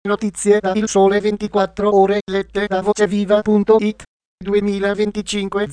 Notizie da Il Sole 24 Ore lette da voceviva.it 2025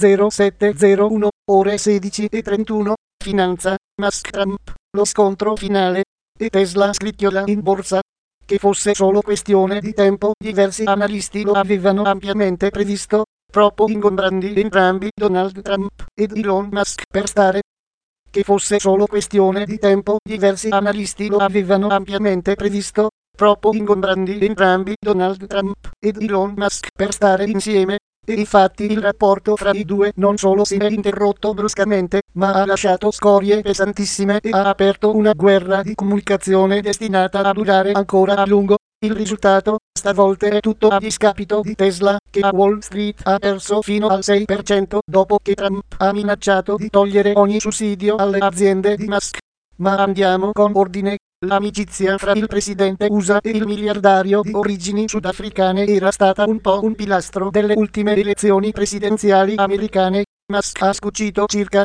0701 ore 16:31 Finanza, Musk Trump, lo scontro finale e Tesla scricchiola in borsa. Che fosse solo questione di tempo, diversi analisti lo avevano ampiamente previsto, troppo ingombranti entrambi Donald Trump ed Elon Musk per stare. Che fosse solo questione di tempo, diversi analisti lo avevano ampiamente previsto, troppo ingombranti entrambi Donald Trump ed Elon Musk per stare insieme, e infatti il rapporto fra i due non solo si è interrotto bruscamente, ma ha lasciato scorie pesantissime e ha aperto una guerra di comunicazione destinata a durare ancora a lungo. Il risultato, stavolta, è tutto a discapito di Tesla, che a Wall Street ha perso fino al 6% dopo che Trump ha minacciato di togliere ogni sussidio alle aziende di Musk. Ma andiamo con ordine. L'amicizia fra il presidente USA e il miliardario di origini sudafricane era stata un po' un pilastro delle ultime elezioni presidenziali americane. Musk ha scucito circa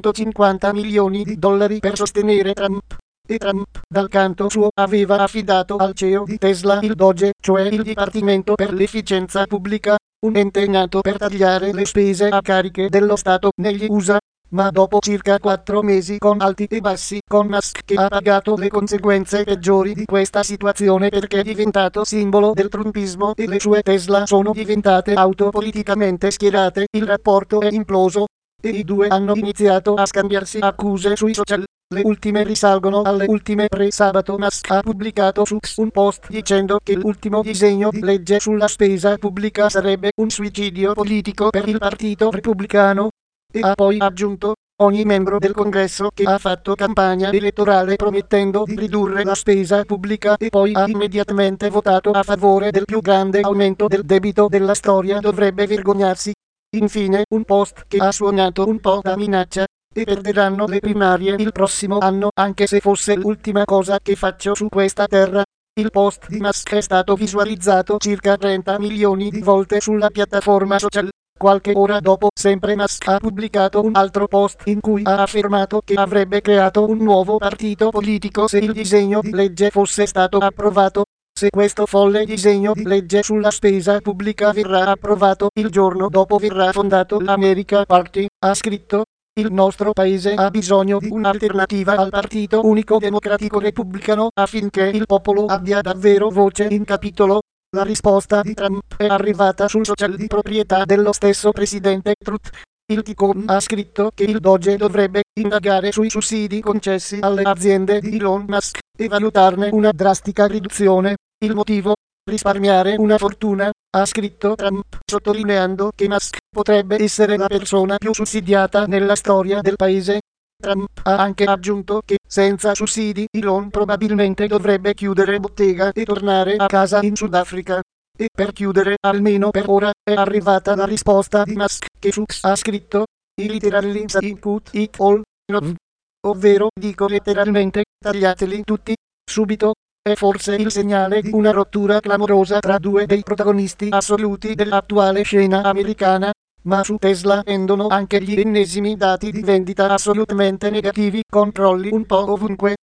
250 milioni di dollari per sostenere Trump. E Trump, dal canto suo, aveva affidato al CEO di Tesla il DOGE, cioè il Dipartimento per l'Efficienza Pubblica, un ente nato per tagliare le spese a cariche dello Stato negli USA. Ma dopo circa 4 mesi con alti e bassi, con Musk che ha pagato le conseguenze peggiori di questa situazione perché è diventato simbolo del trumpismo e le sue Tesla sono diventate auto politicamente schierate, il rapporto è imploso e i due hanno iniziato a scambiarsi accuse sui social. Le ultime risalgono alle ultime sabato Musk ha pubblicato su X un post dicendo che l'ultimo disegno di legge sulla spesa pubblica sarebbe un suicidio politico per il Partito Repubblicano. E ha poi aggiunto: ogni membro del Congresso che ha fatto campagna elettorale promettendo di ridurre la spesa pubblica e poi ha immediatamente votato a favore del più grande aumento del debito della storia dovrebbe vergognarsi. Infine un post che ha suonato un po' da minaccia: e perderanno le primarie il prossimo anno anche se fosse l'ultima cosa che faccio su questa terra. Il post di Musk è stato visualizzato circa 30 milioni di volte sulla piattaforma social. Qualche ora dopo, sempre Musk ha pubblicato un altro post in cui ha affermato che avrebbe creato un nuovo partito politico se il disegno di legge fosse stato approvato. Se questo folle disegno di legge sulla spesa pubblica verrà approvato, il giorno dopo verrà fondato l'America Party, ha scritto. Il nostro paese ha bisogno di un'alternativa al partito unico democratico repubblicano affinché il popolo abbia davvero voce in capitolo. La risposta di Trump è arrivata sul social di proprietà dello stesso presidente Truth. Il Ticom ha scritto che il DOGE dovrebbe indagare sui sussidi concessi alle aziende di Elon Musk e valutarne una drastica riduzione. Il motivo? Risparmiare una fortuna, ha scritto Trump, sottolineando che Musk potrebbe essere la persona più sussidiata nella storia del paese. Trump ha anche aggiunto che, senza sussidi, Elon probabilmente dovrebbe chiudere bottega e tornare a casa in Sudafrica. E per chiudere, almeno per ora, è arrivata la risposta di Musk, che su X ha scritto: I literally say cut it all, ovvero, dico letteralmente, tagliateli tutti, subito. È forse il segnale di una rottura clamorosa tra due dei protagonisti assoluti dell'attuale scena americana. Ma su Tesla pendono anche gli ennesimi dati di vendita assolutamente negativi, controlli un po' ovunque.